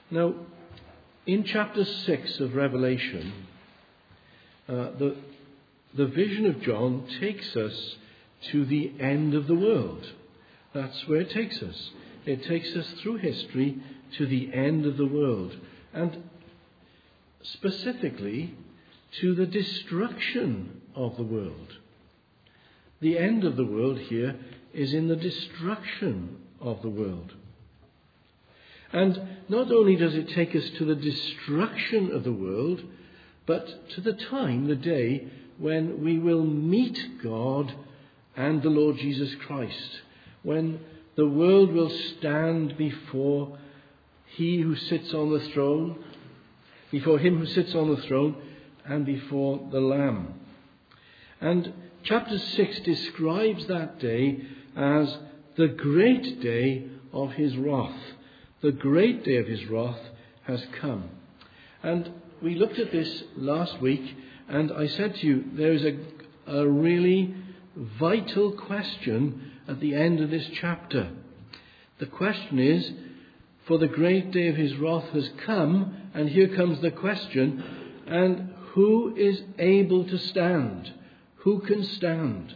Now, in chapter 6 of Revelation, the vision of John takes us to the end of the world. That's where it takes us. It takes us through history to the end of the world, and specifically to the destruction of the world. The end of the world here is in the destruction of the world. And not only does it take us to the destruction of the world, but to the time, the day, when we will meet God and the Lord Jesus Christ, when the world will stand before He who sits on the throne, before Him who sits on the throne, and before the Lamb. And chapter 6 describes that day as the great day of His wrath. The great day of His wrath has come. And we looked at this last week, and I said to you, there is a really vital question at the end of this chapter. The question is, for the great day of His wrath has come, and here comes the question, and who is able to stand? Who can stand?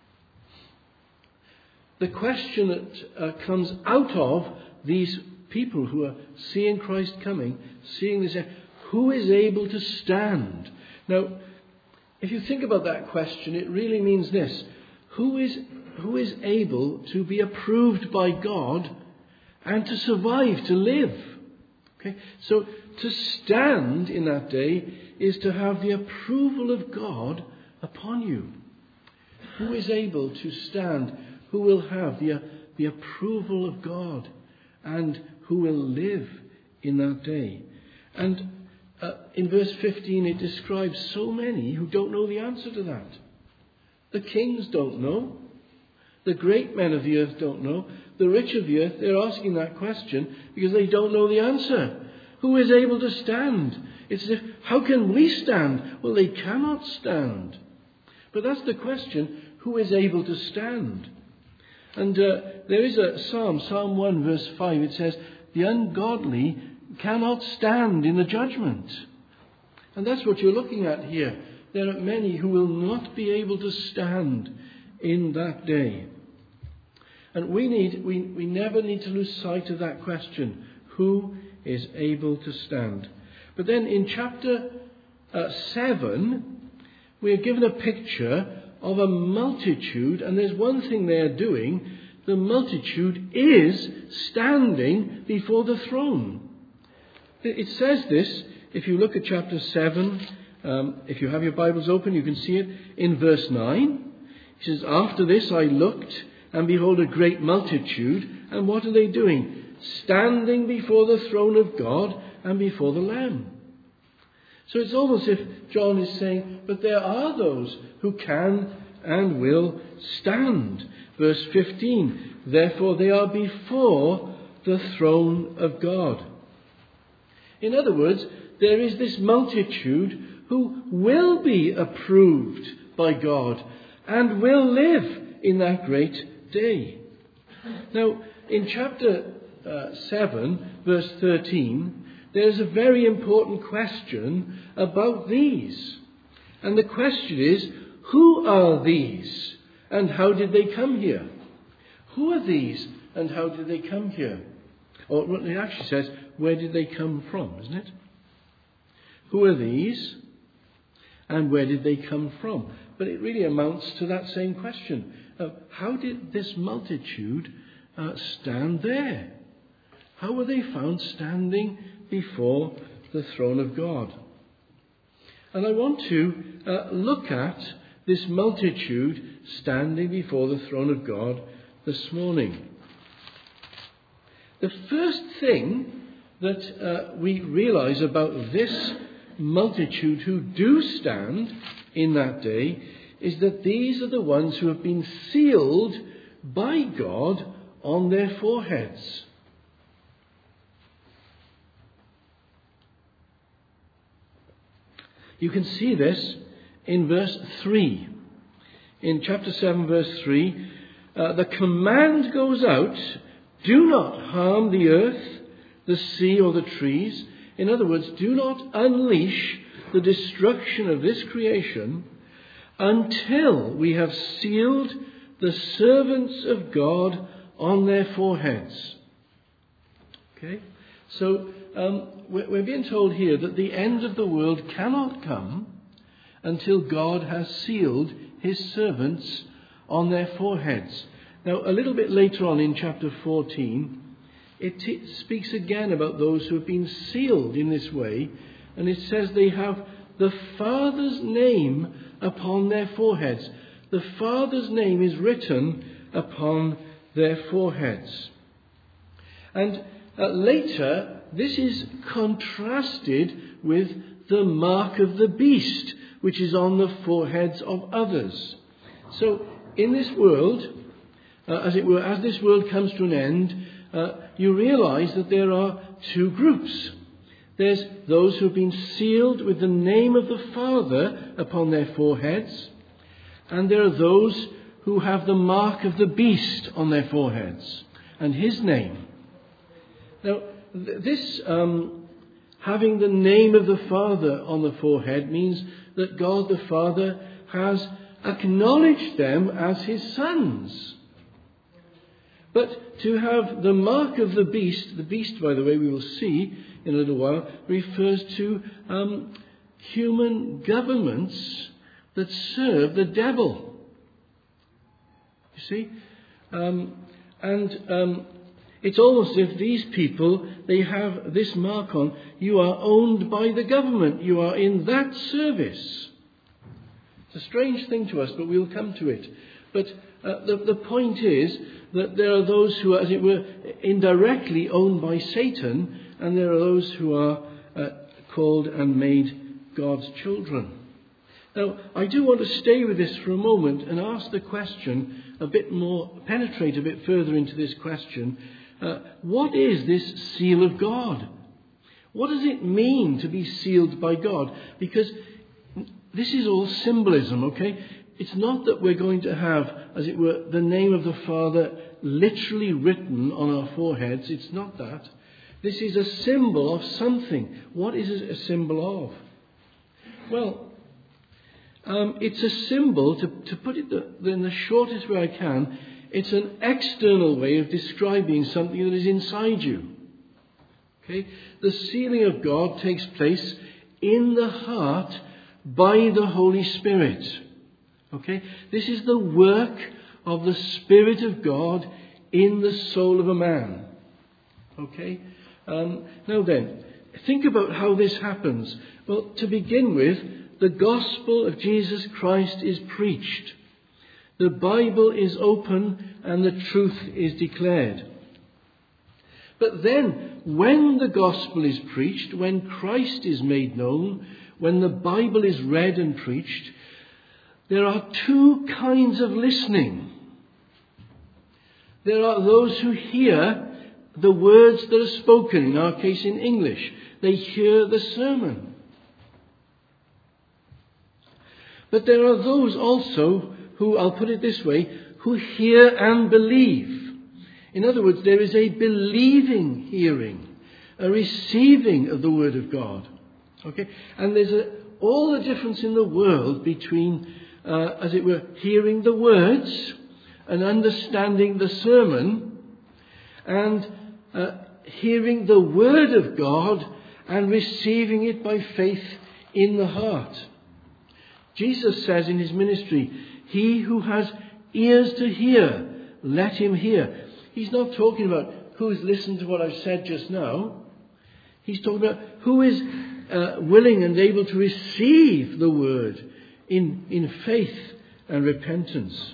The question that comes out of these people who are seeing Christ coming, seeing this, who is able to stand? Now, if you think about that question, it really means this: who is able to be approved by God and to survive, to live? Okay, so to stand in that day is to have the approval of God upon you. Who is able to stand? Who will have the approval of God, and who will live in that day? And in verse 15 it describes so many who don't know the answer to that. The kings don't know. The great men of the earth don't know. The rich of the earth, they're asking that question because they don't know the answer. Who is able to stand? It's as if, how can we stand? Well, they cannot stand. But that's the question: who is able to stand? And there is a Psalm 1 verse 5, it says, the ungodly cannot stand in the judgment. And that's what you're looking at here. There are many who will not be able to stand in that day. And we never need to lose sight of that question: who is able to stand? But then in chapter 7, we are given a picture of a multitude, and there's one thing they are doing. The multitude is standing before the throne. It says this, if you look at chapter 7, if you have your Bibles open, you can see it in verse 9. It says, after this I looked, and behold, a great multitude. And what are they doing? Standing before the throne of God and before the Lamb. So it's almost as if John is saying, but there are those who can and will stand. Verse 15, therefore they are before the throne of God. In other words, there is this multitude who will be approved by God and will live in that great day. Now, in chapter 7, verse 13, there's a very important question about these. And the question is, who are these and how did they come here? Who are these and how did they come here? Or what it actually says, where did they come from, isn't it? Who are these and where did they come from? But it really amounts to that same question. How did this multitude stand there? How were they found standing before the throne of God? And I want to look at this multitude standing before the throne of God this morning. The first thing that we realize about this multitude who do stand in that day is that these are the ones who have been sealed by God on their foreheads. You can see this in verse 3. In chapter 7, verse 3, the command goes out, do not harm the earth, the sea or the trees. In other words, do not unleash the destruction of this creation until we have sealed the servants of God on their foreheads. Okay? So we're being told here that the end of the world cannot come until God has sealed his servants on their foreheads. Now, a little bit later on in chapter 14, it speaks again about those who have been sealed in this way, and it says they have the Father's name upon their foreheads. The Father's name is written upon their foreheads. And later, this is contrasted with the mark of the beast, which is on the foreheads of others. So, in this world, as it were, as this world comes to an end, you realize that there are two groups. There's those who have been sealed with the name of the Father upon their foreheads, and there are those who have the mark of the beast on their foreheads, and his name. Now, this having the name of the Father on the forehead means that God the Father has acknowledged them as his sons. But to have the mark of the beast, by the way, we will see in a little while, refers to human governments that serve the devil. You see? It's almost as if these people, they have this mark on. You are owned by the government. You are in that service. It's a strange thing to us, but we'll come to it. But the point is that there are those who are, as it were, indirectly owned by Satan, and there are those who are called and made God's children. Now, I do want to stay with this for a moment and ask the question a bit more, penetrate a bit further into this question. What is this seal of God? What does it mean to be sealed by God? Because this is all symbolism, okay? It's not that we're going to have, as it were, the name of the Father literally written on our foreheads. It's not that. This is a symbol of something. What is it a symbol of? Well, it's a symbol, to put it in the shortest way I can, it's an external way of describing something that is inside you. Okay? The sealing of God takes place in the heart by the Holy Spirit. Okay? This is the work of the Spirit of God in the soul of a man. Okay? Now then, think about how this happens. Well, to begin with, the gospel of Jesus Christ is preached. The Bible is open and the truth is declared. But then, when the gospel is preached, when Christ is made known, when the Bible is read and preached, there are two kinds of listening. There are those who hear the words that are spoken, in our case in English. They hear the sermon. But there are those also who, I'll put it this way, who hear and believe. In other words, there is a believing hearing, a receiving of the Word of God. Okay? And there's all the difference in the world between, as it were, hearing the words and understanding the sermon, and hearing the Word of God and receiving it by faith in the heart. Jesus says in his ministry, he who has ears to hear, let him hear. He's not talking about who's listened to what I've said just now. He's talking about who is willing and able to receive the word in faith and repentance.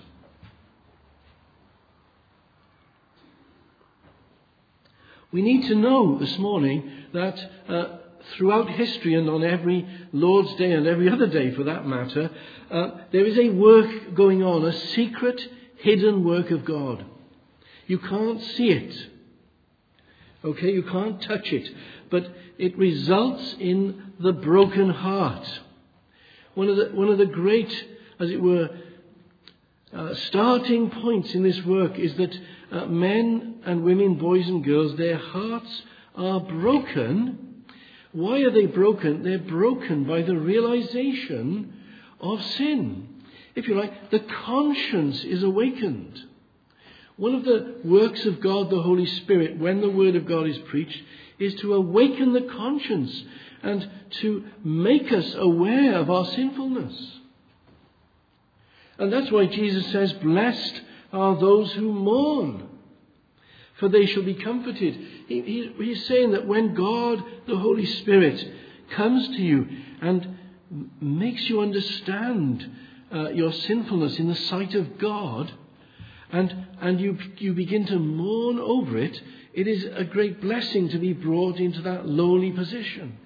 We need to know this morning that throughout history and on every Lord's Day and every other day for that matter, there is a work going on, a secret, hidden work of God. You can't see it. Okay, you can't touch it. But it results in the broken heart. One of the great, as it were, starting points in this work is that men and women, boys and girls, their hearts are broken. Why are they broken? They're broken by the realization of sin. If you like, the conscience is awakened. One of the works of God, the Holy Spirit, when the Word of God is preached, is to awaken the conscience and to make us aware of our sinfulness. And that's why Jesus says, "Blessed are those who mourn, for they shall be comforted." He's saying that when God, the Holy Spirit, comes to you and makes you understand your sinfulness in the sight of God, and you begin to mourn over it, it is a great blessing to be brought into that lowly position.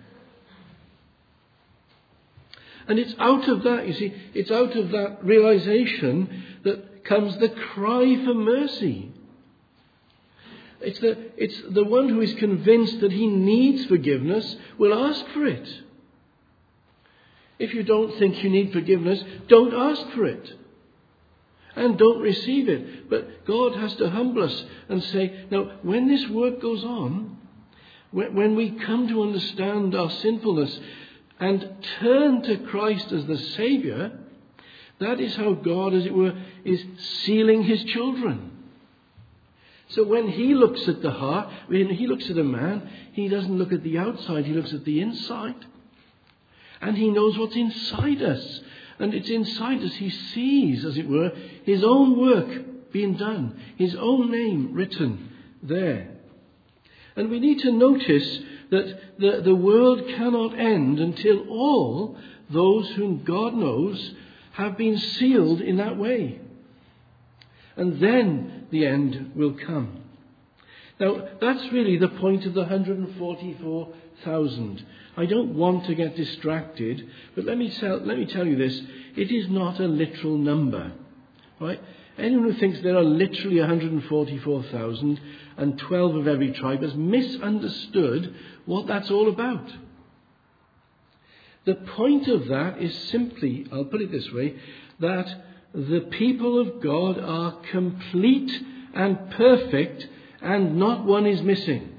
And it's out of that, you see, it's out of that realization that comes the cry for mercy. It's the one who is convinced that he needs forgiveness will ask for it. If you don't think you need forgiveness, don't ask for it. And don't receive it. But God has to humble us and say, now, when this work goes on, when we come to understand our sinfulness and turn to Christ as the Saviour, that is how God, as it were, is sealing his children. So when he looks at the heart, when he looks at a man, he doesn't look at the outside, he looks at the inside. And he knows what's inside us. And it's inside us he sees, as it were, his own work being done, his own name written there. And we need to notice that the world cannot end until all those whom God knows have been sealed in that way. And then the end will come. Now, that's really the point of the 144,000. I don't want to get distracted, but let me tell you this. It is not a literal number. Right? Anyone who thinks there are literally 144,000 and 12 of every tribe has misunderstood what that's all about. The point of that is simply, I'll put it this way, that the people of God are complete and perfect and not one is missing.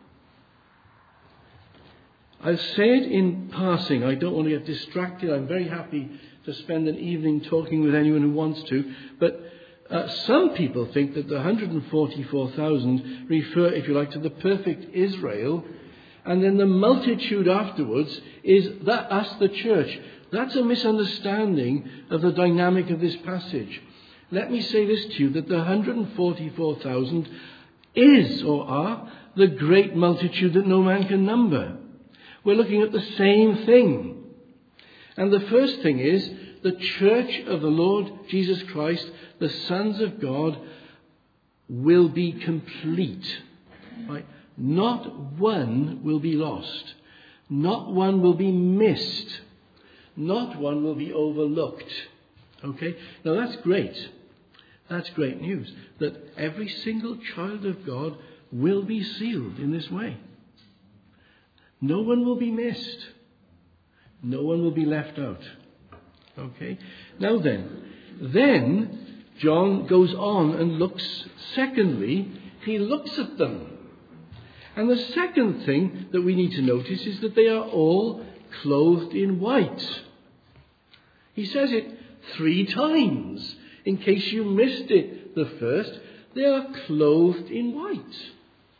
I'll say it in passing. I don't want to get distracted. I'm very happy to spend an evening talking with anyone who wants to. But some people think that the 144,000 refer, if you like, to the perfect Israel. And then the multitude afterwards is us, the church. That's a misunderstanding of the dynamic of this passage. Let me say this to you, that the 144,000 is or are the great multitude that no man can number. We're looking at the same thing. And the first thing is the church of the Lord Jesus Christ, the sons of God, will be complete. Right? Not one will be lost. Not one will be missed. Not one will be overlooked. Okay? Now that's great. That's great news. That every single child of God will be sealed in this way. No one will be missed. No one will be left out. Okay? Now then John goes on and looks, secondly, he looks at them. And the second thing that we need to notice is that they are all clothed in white. He says it 3 times. In case you missed it the first, they are clothed in white.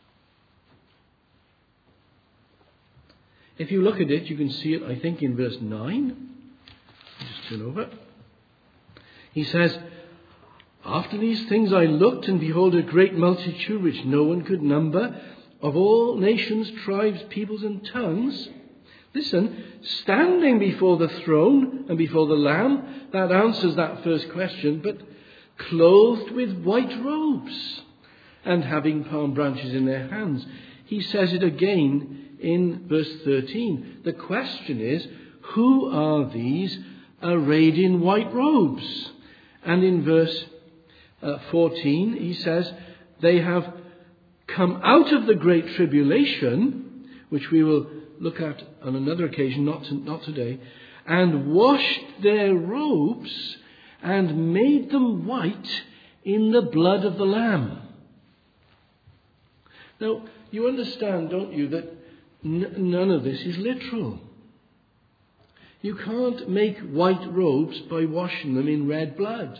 If you look at it, you can see it, I think, in verse 9. I'll just turn over. He says, "After these things I looked, and behold, a great multitude which no one could number, of all nations, tribes, peoples, and tongues." Listen, standing before the throne and before the Lamb. That answers that first question. But clothed with white robes and having palm branches in their hands. He says it again in verse 13. The question is, who are these arrayed in white robes? And in verse 14, he says, they have come out of the great tribulation, which we will look at on another occasion, not today, and washed their robes and made them white in the blood of the Lamb. Now, you understand, don't you, that none of this is literal. You can't make white robes by washing them in red blood.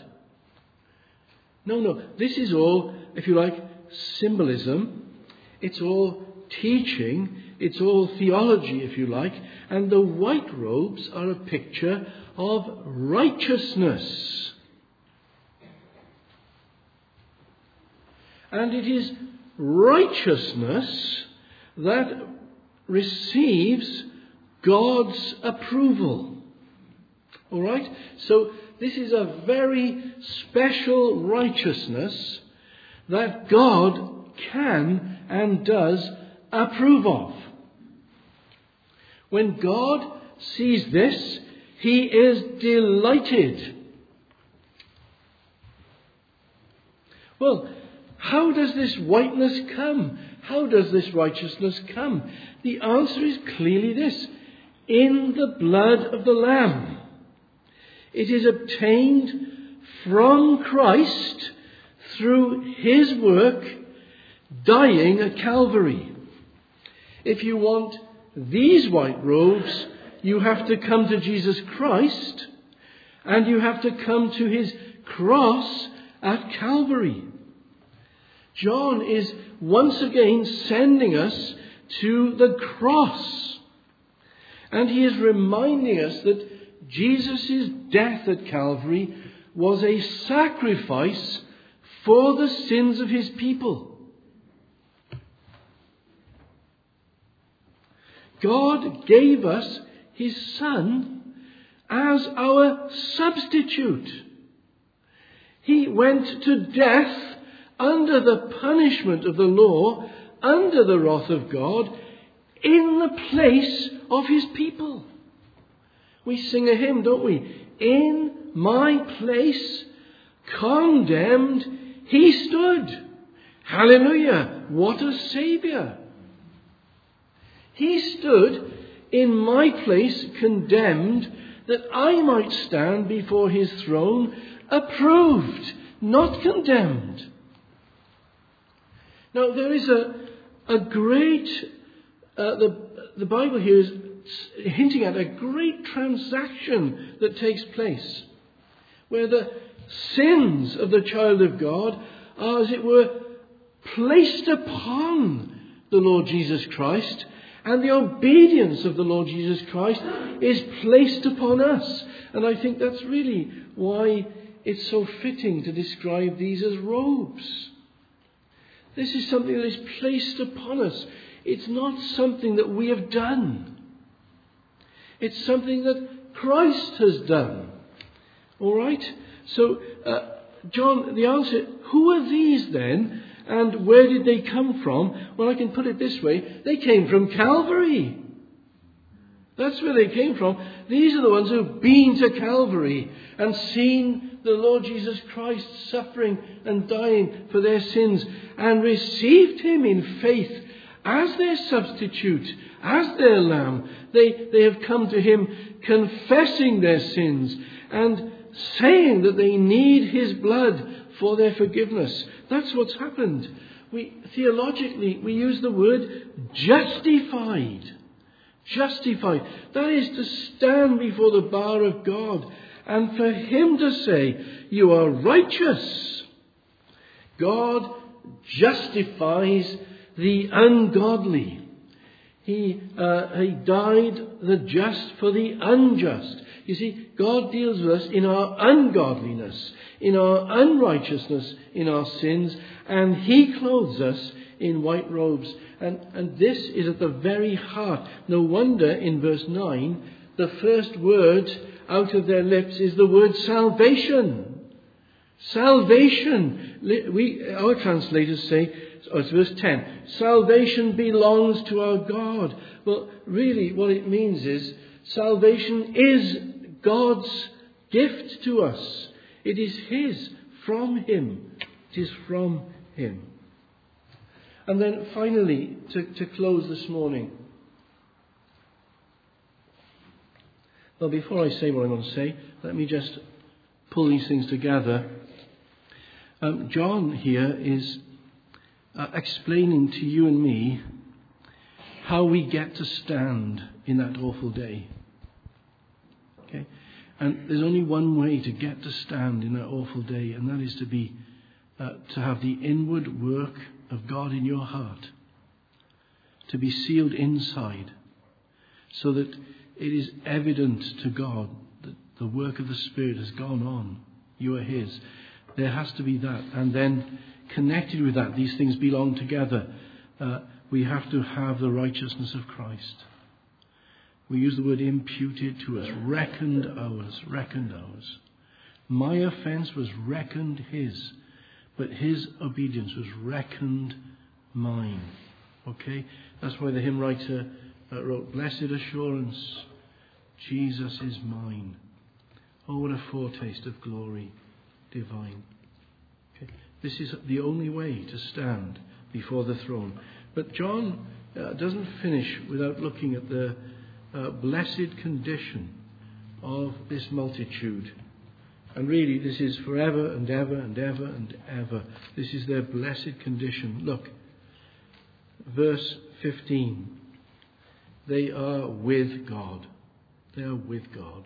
No. This is all, if you like, symbolism. It's all teaching. It's all theology, if you like. And the white robes are a picture of righteousness. And it is righteousness that receives God's approval. All right? So this is a very special righteousness that God can and does approve of. When God sees this, he is delighted. Well, how does this whiteness come? How does this righteousness come? The answer is clearly this: in the blood of the Lamb. It is obtained from Christ through his work, dying at Calvary. If you want these white robes, you have to come to Jesus Christ, and you have to come to his cross at Calvary. John is once again sending us to the cross. And he is reminding us that Jesus' death at Calvary was a sacrifice for the sins of his people. God gave us his Son as our substitute. He went to death under the punishment of the law, under the wrath of God, in the place of his people. We sing a hymn, don't we? In my place, condemned, he stood. Hallelujah! What a Saviour! He stood in my place, condemned, that I might stand before his throne, approved, not condemned. Now, there is a great, the Bible here is hinting at a great transaction that takes place, where the sins of the child of God are, as it were, placed upon the Lord Jesus Christ, and the obedience of the Lord Jesus Christ is placed upon us. And I think that's really why it's so fitting to describe these as robes. This is something that is placed upon us. It's not something that we have done. It's something that Christ has done. All right? So, John, the answer, who are these then? And where did they come from? Well, I can put it this way. They came from Calvary. That's where they came from. These are the ones who've been to Calvary and seen the Lord Jesus Christ suffering and dying for their sins, and received him in faith as their substitute, as their lamb. They have come to him confessing their sins and saying that they need his blood for their forgiveness. That's what's happened. Theologically, we use the word justified. Justified. That is to stand before the bar of God and for him to say, you are righteous. God justifies the ungodly. He died the just for the unjust. You see, God deals with us in our ungodliness, in our unrighteousness, in our sins, and he clothes us in white robes. And this is at the very heart. No wonder in verse 9, the first word out of their lips is the word salvation. Salvation. Our translators say, it's verse 10, salvation belongs to our God. Well, really what it means is salvation is God's gift to us. It is his, from him. It is from him. And then finally, to close this morning. Well, before I say what I'm going to say, let me just pull these things together. John here is explaining to you and me how we get to stand in that awful day. Okay? And there's only one way to get to stand in that awful day, and that is to have the inward work of God in your heart, to be sealed inside, so that it is evident to God that the work of the Spirit has gone on. You are His. There has to be that. And then connected with that, these things belong together. We have to have the righteousness of Christ. We use the word imputed to us, reckoned ours. My offense was reckoned His, but His obedience was reckoned mine. Okay? That's why the hymn writer wrote, "Blessed assurance, Jesus is mine. Oh, what a foretaste of glory divine." Okay? This is the only way to stand before the throne. But John doesn't finish without looking at the blessed condition of this multitude. And really, this is forever and ever and ever and ever. This is their blessed condition. Look, verse 15. They are with God. They are with God.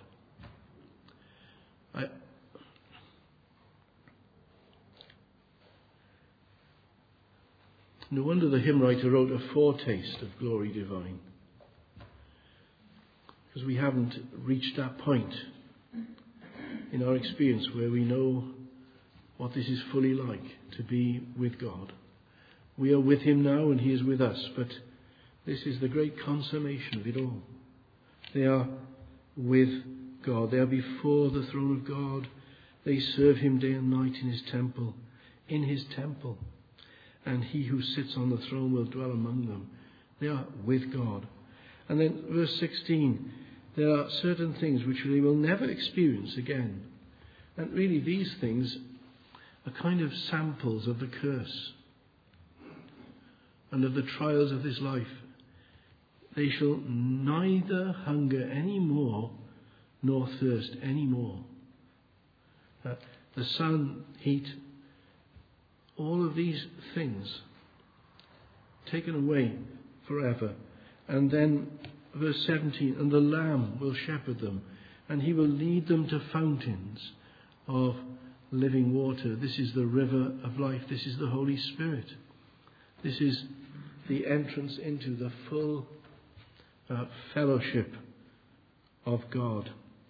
No wonder the hymn writer wrote a foretaste of glory divine. Because we haven't reached that point in our experience where we know what this is fully like, to be with God. We are with Him now and He is with us, but this is the great consummation of it all. They are with God. They are before the throne of God. They serve Him day and night in His temple. In His temple. And He who sits on the throne will dwell among them. They are with God. And then verse 16, there are certain things which they will never experience again. And really these things are kind of samples of the curse and of the trials of this life. They shall neither hunger any more nor thirst any more. The sun, heat, all of these things taken away forever. And then verse 17, and the Lamb will shepherd them, and He will lead them to fountains of living water. This is the river of life. This is the Holy Spirit. This is the entrance into the full fellowship of God.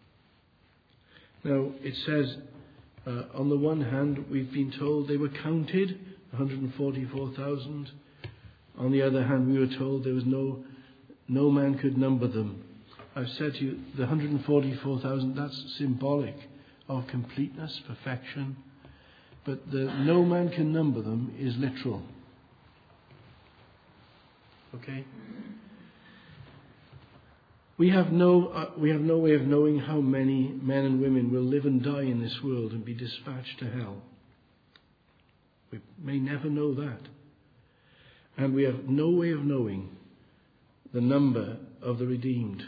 Now, it says, on the one hand, we've been told they were counted, 144,000. On the other hand, we were told there was no man could number them. I've said to you, the 144,000, that's symbolic of completeness, perfection. But the no man can number them is literal. Okay? We have no way of knowing how many men and women will live and die in this world and be dispatched to hell. We may never know that. And we have no way of knowing the number of the redeemed.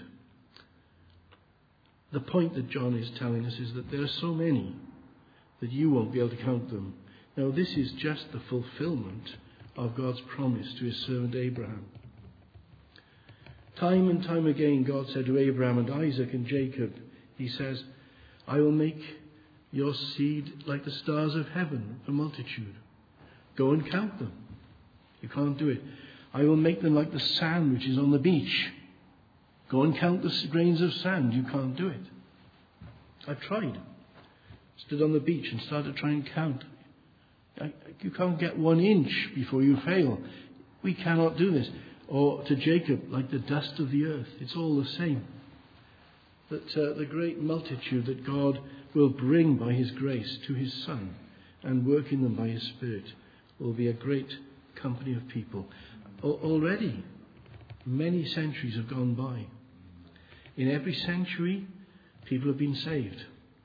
The point that John is telling us is that there are so many that you won't be able to count them. Now, this is just the fulfillment of God's promise to His servant Abraham. Time and time again, God said to Abraham and Isaac and Jacob, He says, I will make your seed like the stars of heaven for multitude. Go and count them. You can't do it. I will make them like the sand which is on the beach. Go and count the grains of sand. You can't do it. I've tried. Stood on the beach and started trying to count. You can't get 1 inch before you fail. We cannot do this. Or to Jacob, like the dust of the earth. It's all the same. That the great multitude that God will bring by His grace to His Son and work in them by His Spirit will be a great company of people. Already, many centuries have gone by. In every century, people have been saved.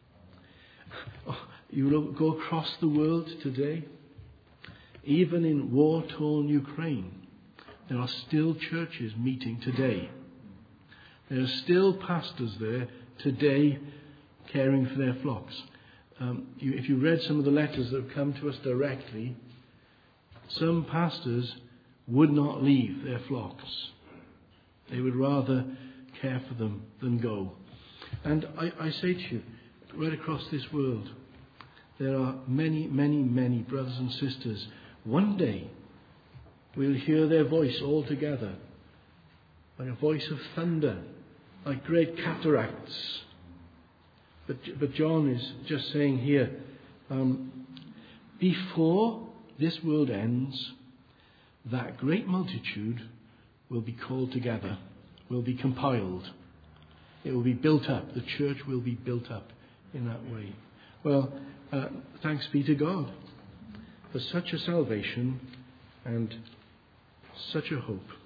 You go across the world today, even in war-torn Ukraine, there are still churches meeting today. There are still pastors there today caring for their flocks. If you read some of the letters that have come to us directly, some pastors would not leave their flocks. They would rather care for them than go. And I say to you, right across this world, there are many, many, many brothers and sisters. One day, we'll hear their voice all together, like a voice of thunder, like great cataracts. But John is just saying here, before this world ends, that great multitude will be called together, will be compiled. It will be built up. The church will be built up in that way. Well, thanks be to God for such a salvation and such a hope.